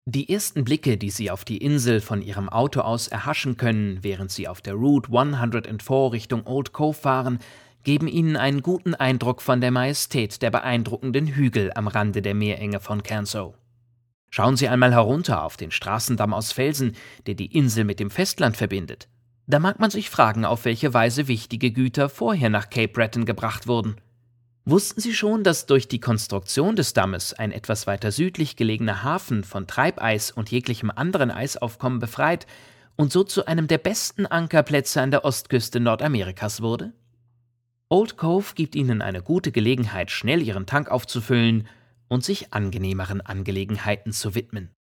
Die ersten Blicke, die Sie auf die Insel von Ihrem Auto aus erhaschen können, während Sie auf der Route 104 Richtung Old Cove fahren, geben Ihnen einen guten Eindruck von der Majestät der beeindruckenden Hügel am Rande der Meerenge von Canso. Schauen Sie einmal herunter auf den Straßendamm aus Felsen, der die Insel mit dem Festland verbindet. Da mag man sich fragen, auf welche Weise wichtige Güter vorher nach Cape Breton gebracht wurden. Wussten Sie schon, dass durch die Konstruktion des Dammes ein etwas weiter südlich gelegener Hafen von Treibeis und jeglichem anderen Eisaufkommen befreit und so zu einem der besten Ankerplätze an der Ostküste Nordamerikas wurde? Old Cove gibt Ihnen eine gute Gelegenheit, schnell Ihren Tank aufzufüllen und sich angenehmeren Angelegenheiten zu widmen.